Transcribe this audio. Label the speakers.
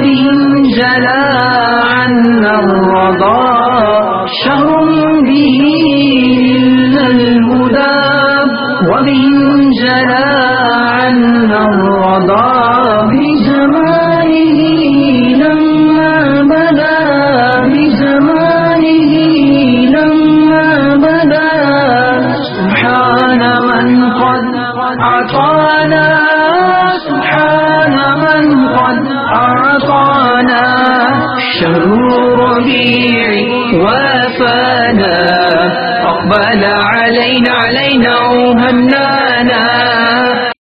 Speaker 1: وبه انجلى عنا الرضا شهر به الهدى وبه انجلى عنا الرضا بزمانه لما بدا بزمانه لما بدا سبحان من قد أعطانا سبحان من قد أعطانا شهر ربيع وافانا أقبل علينا وهنانا